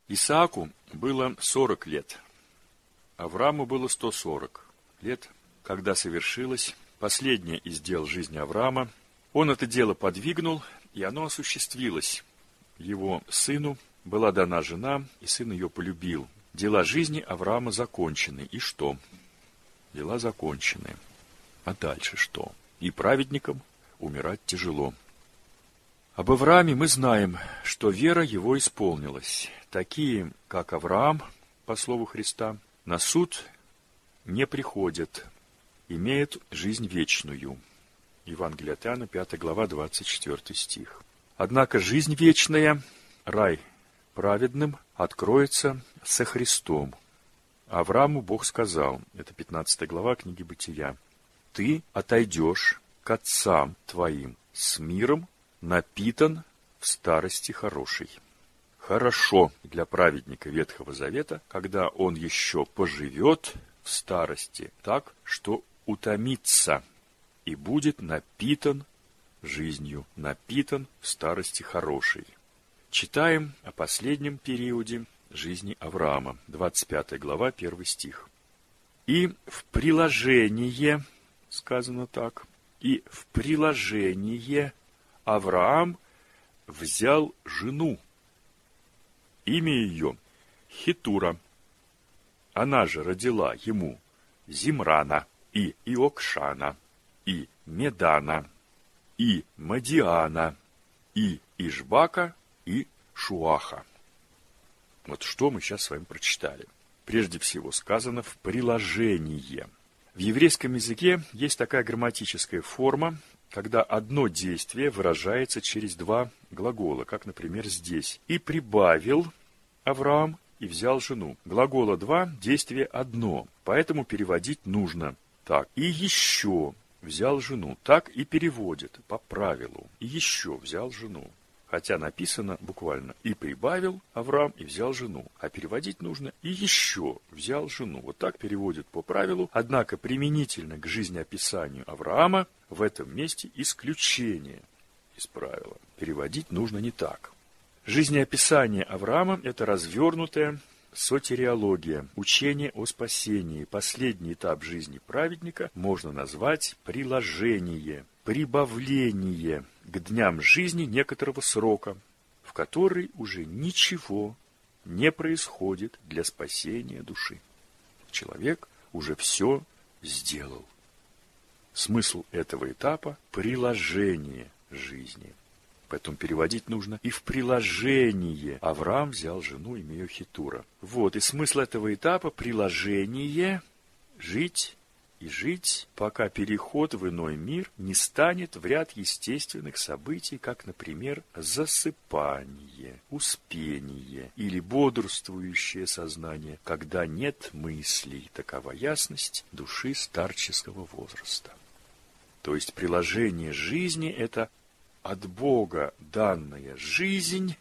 Исааку было 40 лет, Аврааму было 140 лет, когда совершилось последнее из дел жизни Авраама. Он это дело подвигнул, и оно осуществилось. Его сыну была дана жена, и сын ее полюбил. Дела жизни Авраама закончены. И что? Дела закончены. А дальше что? И праведникам умирать тяжело. Об Аврааме мы знаем, что вера его исполнилась. Такие, как Авраам, по слову Христа, на суд не приходят, имеют жизнь вечную. Евангелие от Иоанна, 5 глава, 24 стих. Однако жизнь вечная, рай праведным, откроется со Христом. Аврааму Бог сказал, это 15 глава книги Бытия: «Ты отойдешь к отцам твоим с миром, напитан в старости хорошей». Хорошо для праведника Ветхого Завета, когда он еще поживет в старости так, что утомится и будет напитан жизнью, напитан в старости хорошей. Читаем о последнем периоде жизни Авраама, 25 глава, 1 стих. «И в приложение, сказано так, и в приложение Авраам взял жену. Имя ее Хитура. Она же родила ему Зимрана, и Иокшана, и Медана, и Мадиана, и Ишбака, и Шуаха». Вот что мы сейчас с вами прочитали. Прежде всего сказано в приложении. В еврейском языке есть такая грамматическая форма, когда одно действие выражается через два глагола, как, например, здесь. «И прибавил Авраам, и взял жену». Глагола два, действие одно, поэтому переводить нужно так. «И еще взял жену». Так и переводят по правилу. «И еще взял жену». Хотя написано буквально «и прибавил Авраам, и взял жену». А переводить нужно «и еще взял жену». Вот так переводят по правилу. Однако применительно к жизнеописанию Авраама в этом месте исключение из правила. Переводить нужно не так. Жизнеописание Авраама – это развернутая сотериология, учение о спасении. Последний этап жизни праведника можно назвать приложение, прибавление к дням жизни некоторого срока, в который уже ничего не происходит для спасения души. Человек уже все сделал. Смысл этого этапа – приложение жизни. Поэтому переводить нужно «и в приложение Авраам взял жену, имею Хитура». Вот, и смысл этого этапа – приложение, жить и жить, пока переход в иной мир не станет в ряд естественных событий, как, например, засыпание, успение или бодрствующее сознание, когда нет мыслей. Такова ясность души старческого возраста. То есть приложение жизни – это от Бога данная жизнь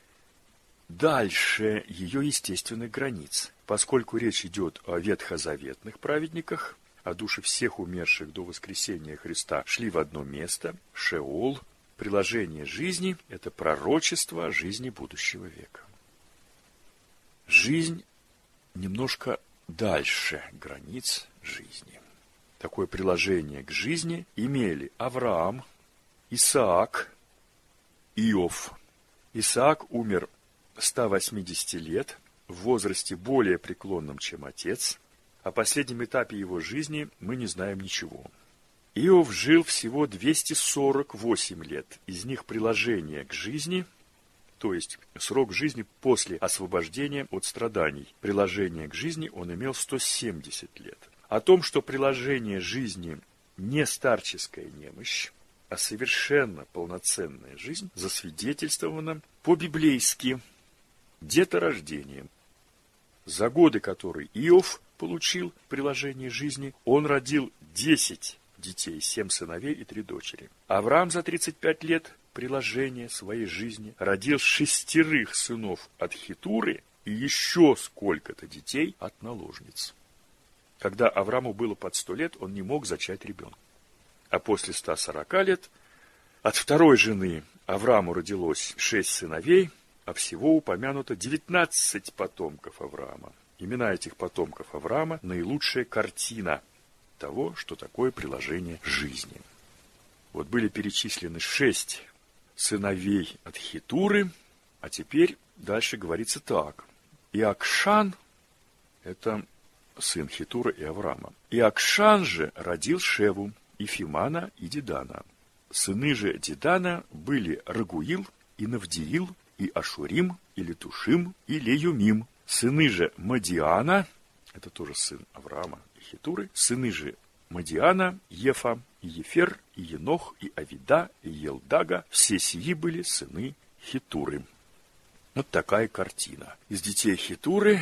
дальше ее естественных границ. Поскольку речь идет о ветхозаветных праведниках, а души всех умерших до воскресения Христа шли в одно место, Шеол, приложение жизни – это пророчество о жизни будущего века. Жизнь немножко дальше границ жизни. Такое приложение к жизни имели Авраам, Исаак, Иов. Исаак умер 180 лет, в возрасте более преклонном, чем отец. О последнем этапе его жизни мы не знаем ничего. Иов жил всего 248 лет, из них приложение к жизни, то есть срок жизни после освобождения от страданий. Приложение к жизни он имел 170 лет. О том, что приложение жизни не старческая немощь, а совершенно полноценная жизнь, засвидетельствована по-библейски деторождением. За годы, которые Иов получил приложение жизни, он родил 10 детей, 7 сыновей и 3 дочери. Авраам за 35 лет приложения своей жизни родил 6 сынов от Хитуры и еще сколько-то детей от наложниц. Когда Аврааму было под 100 лет, он не мог зачать ребенка. А после 140 лет от второй жены Аврааму родилось 6 сыновей а всего упомянуто 19 потомков Авраама. Имена этих потомков Авраама – наилучшая картина того, что такое приложение жизни. Вот были перечислены 6 сыновей от Хетуры, а теперь дальше говорится так. Иокшан – это сын Хетура и Авраама. Иокшан же родил Шеву, и Фимана, и Дедана. Сыны же Дедана были Рагуил, и Навдиил, и Ашурим, и Летушим, и Леюмим. Сыны же Мадиана, это тоже сын Авраама и Хетуры, сыны же Мадиана, Ефа, и Ефер, и Енох, и Авида, и Елдага, все сии были сыны Хетуры. Вот такая картина. Из детей Хетуры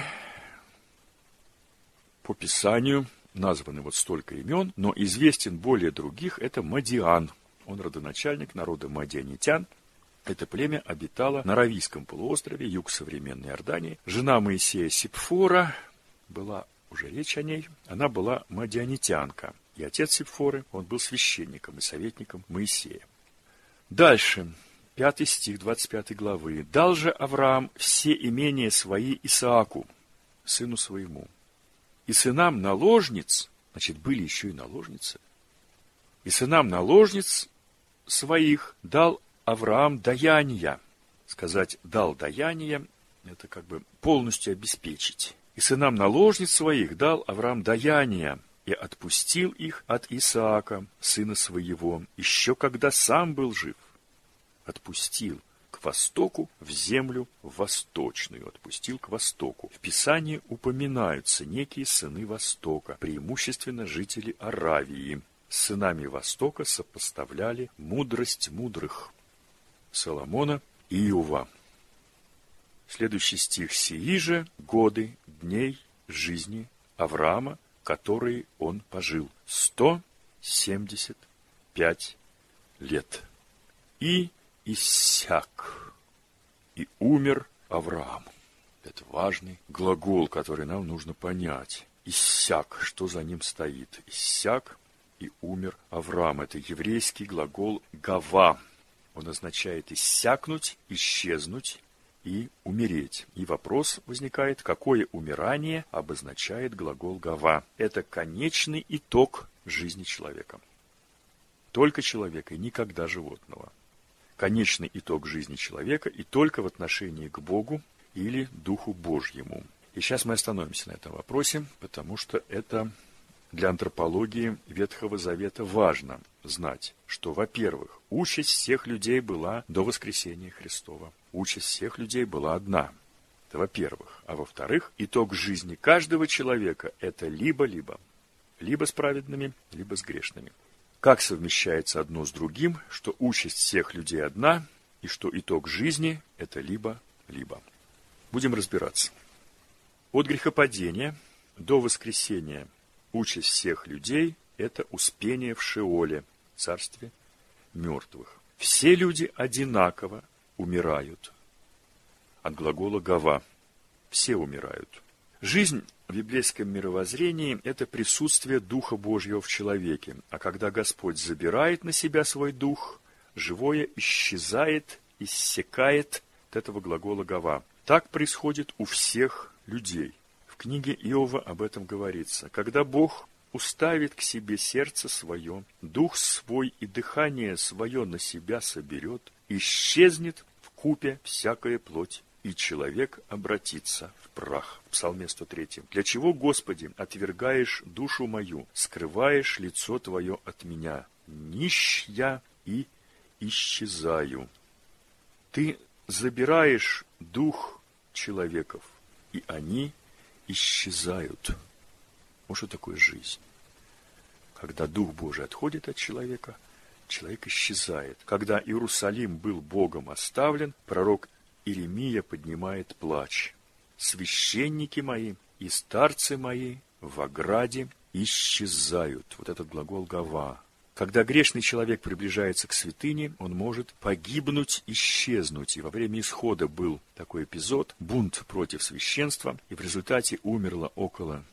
по Писанию названы вот столько имен, но известен более других, это Мадиан. Он родоначальник народа мадианитян. Это племя обитало на Аравийском полуострове, юг современной Иордании. Жена Моисея Сипфора, была уже речь о ней, она была мадианитянка. И отец Сипфоры, он был священником и советником Моисея. Дальше, 5 стих 25 главы. «Дал же Авраам все имения свои Исааку, сыну своему, и сынам наложниц», значит, были еще и наложницы, «и сынам наложниц своих дал Авраам даяния». Сказать «дал даяния» – это как бы полностью обеспечить. «И сынам наложниц своих дал Авраам даяния, и отпустил их от Исаака, сына своего, еще когда сам был жив. Отпустил к востоку, в землю восточную». Отпустил к востоку. В Писании упоминаются некие сыны Востока, преимущественно жители Аравии. С сынами Востока сопоставляли мудрость мудрых Соломона и Иова. Следующий стих. «Сии же годы дней жизни Авраама, которые он пожил, 175 лет. И иссяк, и умер Авраам». Это важный глагол, который нам нужно понять. Иссяк, что за ним стоит? Иссяк, и умер Авраам. Это еврейский глагол гава. Он означает иссякнуть, исчезнуть и умереть. И вопрос возникает, какое умирание обозначает глагол гава? Это конечный итог жизни человека. Только человека и никогда животного. Конечный итог жизни человека и только в отношении к Богу или Духу Божьему. И сейчас мы остановимся на этом вопросе, потому что это для антропологии Ветхого Завета важно знать, что, во-первых, участь всех людей была до воскресения Христова. Участь всех людей была одна. Это во-первых. А во-вторых, итог жизни каждого человека – это либо-либо. Либо с праведными, либо с грешными. Как совмещается одно с другим, что участь всех людей одна, и что итог жизни – это либо-либо. Будем разбираться. От грехопадения до воскресения участь всех людей – это успение в Шеоле, царстве мертвых. Все люди одинаково умирают. От глагола «гава». Все умирают. Жизнь в библейском мировоззрении – это присутствие Духа Божьего в человеке. А когда Господь забирает на себя свой Дух, живое исчезает, иссякает от этого глагола «гава». Так происходит у всех людей. В книге Иова об этом говорится. Когда Бог уставит к себе сердце свое, дух свой и дыхание свое на себя соберет, исчезнет вкупе всякая плоть, и человек обратится в прах. В Псалме 103. «Для чего, Господи, отвергаешь душу мою, скрываешь лицо Твое от меня? Нищ я и исчезаю». Ты забираешь дух человеков, и они исчезают. Вот что такое жизнь. Когда Дух Божий отходит от человека, человек исчезает. Когда Иерусалим был Богом оставлен, пророк Иеремия поднимает плач. «Священники мои и старцы мои в ограде исчезают». Вот этот глагол «гава». Когда грешный человек приближается к святыне, он может погибнуть, исчезнуть. И во время исхода был такой эпизод, бунт против священства, и в результате умерло около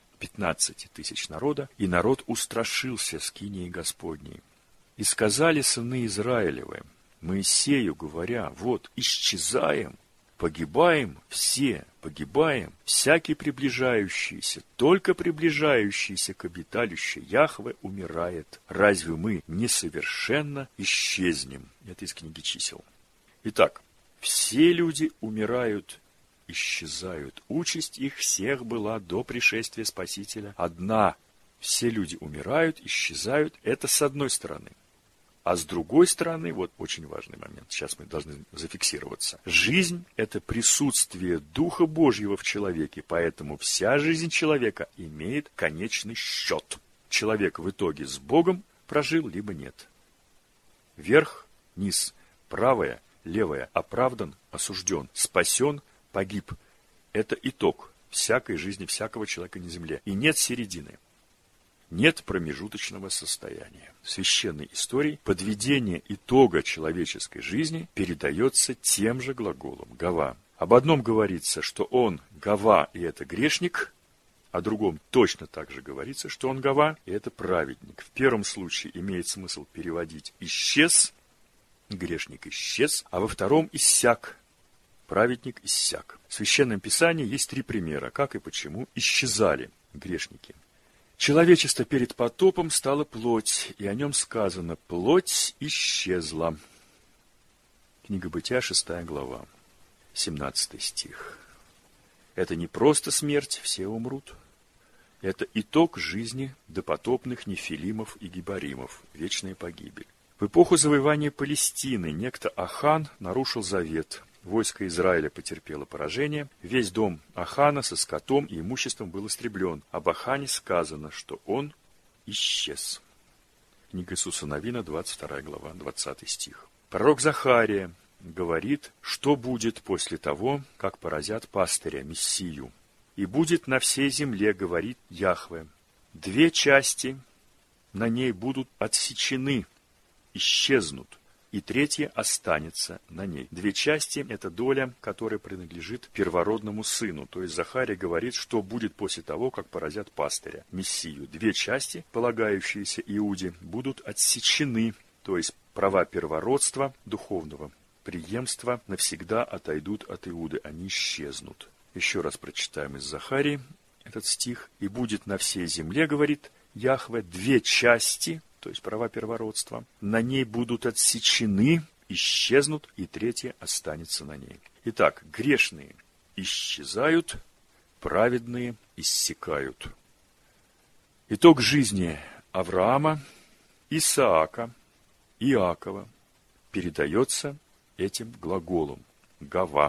15 тысяч народа, и народ устрашился скинии Господней. «И сказали сыны Израилевы Моисею, говоря: вот, исчезаем, Погибаем все, погибаем, всякий приближающийся, только приближающийся к обиталищу Яхве умирает. Разве мы несовершенно исчезнем? Это из книги чисел. Итак, все люди умирают, исчезают. Участь их всех была до пришествия Спасителя одна. Все люди умирают, исчезают. Это с одной стороны. А с другой стороны, вот очень важный момент, сейчас мы должны зафиксироваться. Жизнь – это присутствие Духа Божьего в человеке, поэтому вся жизнь человека имеет конечный счет. Человек в итоге с Богом прожил, либо нет. Вверх, низ, правое, левое, оправдан, осужден, спасен, погиб. Это итог всякой жизни всякого человека на земле. И нет середины. Нет промежуточного состояния. В священной истории подведение итога человеческой жизни передается тем же глаголом «гава». Об одном говорится, что он гава, и это грешник, о другом точно так же говорится, что он гава, и это праведник. В первом случае имеет смысл переводить «исчез», грешник исчез, а во втором «иссяк», праведник иссяк. В Священном Писании есть 3 примера, как и почему исчезали грешники. Человечество перед потопом стало плоть, и о нем сказано «плоть исчезла». Книга Бытия, 6 глава, 17 стих. Это не просто смерть, все умрут. Это итог жизни допотопных нефилимов и гибаримов, вечная погибель. В эпоху завоевания Палестины некто Ахан нарушил завет. Войско Израиля потерпело поражение. Весь дом Ахана со скотом и имуществом был истреблен. Об Ахане сказано, что он исчез. Книга Иисуса Навина, 22 глава, 20 стих. Пророк Захария говорит, что будет после того, как поразят пастыря, Мессию. «И будет на всей земле, говорит Яхве, 2 части на ней будут отсечены, исчезнут, и 3 останется на ней». 2 части – это доля, которая принадлежит первородному сыну. То есть Захария говорит, что будет после того, как поразят пастыря, Мессию. 2 части, полагающиеся Иуде, будут отсечены. То есть права первородства, духовного преемства навсегда отойдут от Иуды, они исчезнут. Еще раз прочитаем из Захарии этот стих. «И будет на всей земле, говорит Яхве, 2 части». То есть права первородства, на ней будут отсечены, исчезнут, и 3 останется на ней. Итак, грешные исчезают, праведные иссякают. Итог жизни Авраама, Исаака, Иакова передается этим глаголом «гава».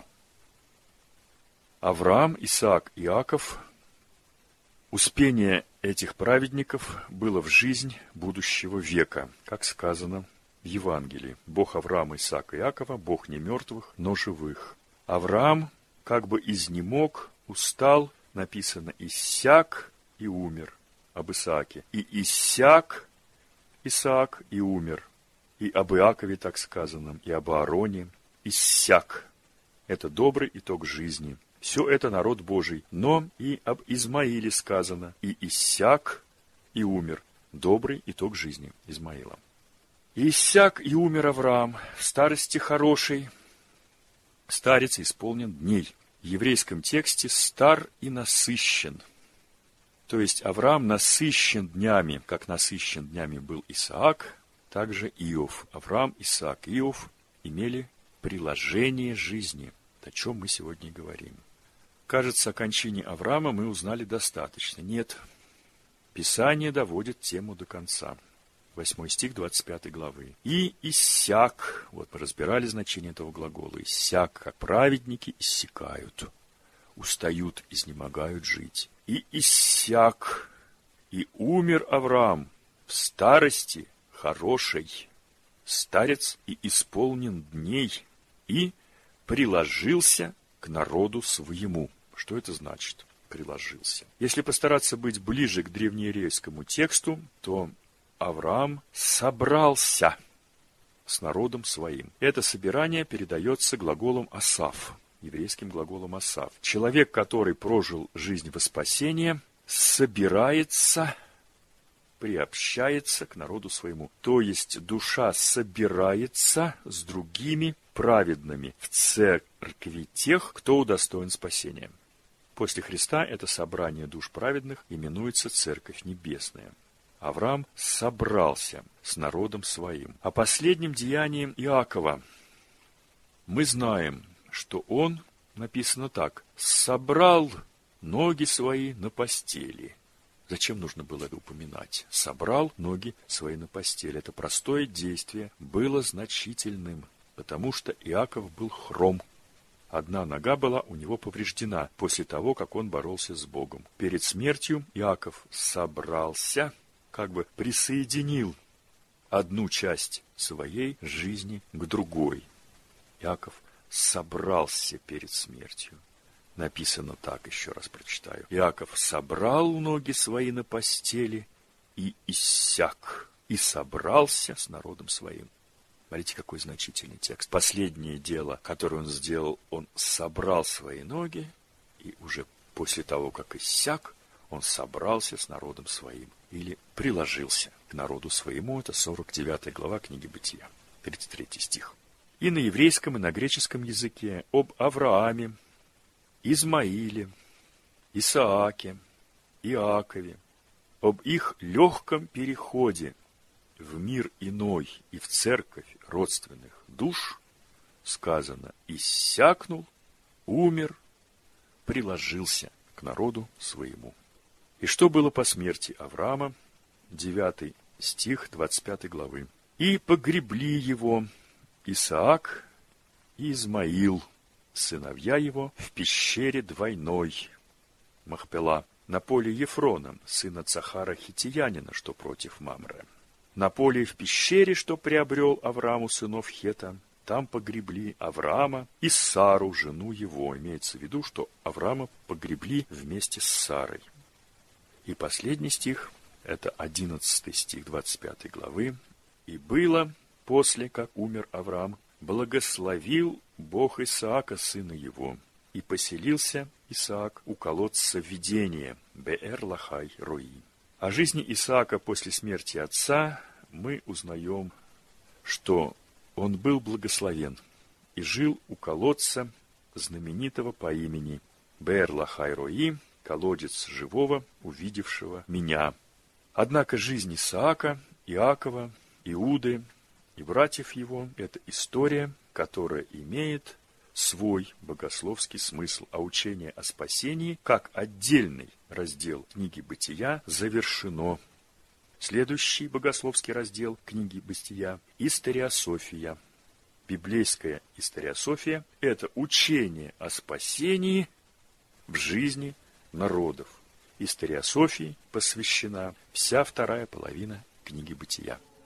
Авраам, Исаак, Иаков. Успение этих праведников было в жизнь будущего века, как сказано в Евангелии. Бог Авраама, Исаака и Иакова, Бог не мертвых, но живых. Авраам как бы изнемог, устал, написано «иссяк» и умер об Исааке. И иссяк Исаак и умер. И об Иакове так сказано, и об Аароне иссяк. Это добрый итог жизни. Все это народ Божий, но и об Измаиле сказано, и иссяк, и умер. Добрый итог жизни Измаила. И иссяк, и умер Авраам, в старости хорошей. Старец исполнен дней. В еврейском тексте стар и насыщен. То есть Авраам насыщен днями, как насыщен днями был Исаак, также Иов. Авраам, Исаак, Иов имели приложение жизни, о чем мы сегодня и говорим. Кажется, о кончине Авраама мы узнали достаточно. Нет. Писание доводит тему до конца. 8 стих 25 главы. «И иссяк». Вот мы разбирали значение этого глагола. «Иссяк», как праведники иссякают, устают, изнемогают жить. «И иссяк, и умер Авраам в старости хорошей». Старец и исполнен дней, и приложился к народу своему. Что это значит? Приложился. Если постараться быть ближе к древнееврейскому тексту, то Авраам собрался с народом своим. Это собирание передается глаголом «асав», еврейским глаголом «асав». Человек, который прожил жизнь во спасение, собирается, приобщается к народу своему. То есть душа собирается с другими праведными в церкви тех, кто удостоен спасения. После Христа это собрание душ праведных именуется Церковь Небесная. Авраам собрался с народом своим. О последнем деянии Иакова мы знаем, что он, написано так, собрал ноги свои на постели. Зачем нужно было это упоминать? Собрал ноги свои на постели. Это простое действие было значительным, потому что Иаков был хром. Одна нога была у него повреждена после того, как он боролся с Богом. Перед смертью Иаков собрался, как бы присоединил одну часть своей жизни к другой. Иаков собрался перед смертью. Написано так, еще раз прочитаю. Иаков собрал ноги свои на постели и иссяк, и собрался с народом своим. Смотрите, какой значительный текст. Последнее дело, которое он сделал, он собрал свои ноги, и уже после того, как иссяк, он собрался с народом своим, или приложился к народу своему. Это 49 глава книги Бытия, 33 стих. И на еврейском, и на греческом языке об Аврааме, Измаиле, Исааке, Иакове, об их легком переходе в мир иной и в церковь родственных душ сказано: иссякнул, умер, приложился к народу своему. И что было по смерти Авраама? 9 стих 25 главы. И погребли его Исаак и Измаил, сыновья его, в пещере двойной, Махпела, на поле Ефрона, сына Цахара Хитиянина, что против Мамре. На поле в пещере, что приобрел Аврааму сынов Хета, там погребли Авраама и Сару, жену его. Имеется в виду, что Авраама погребли вместе с Сарой. И последний стих, это 11 стих 25 главы. И было после, как умер Авраам, благословил Бог Исаака, сына его, и поселился Исаак у колодца видения, Беэр-Лахай-Рои. О жизни Исаака после смерти отца мы узнаем, что он был благословен и жил у колодца, знаменитого по имени Беэр-Лахай-Рои, колодец живого, увидевшего меня. Однако жизнь Исаака, Иакова, Иуды и братьев его – это история, которая имеет свой богословский смысл, а учение о спасении, как отдельный раздел книги Бытия, завершено. Следующий богословский раздел книги Бытия – историософия. Библейская историософия – это учение о спасении в жизни народов. Историософии посвящена вся вторая половина книги Бытия.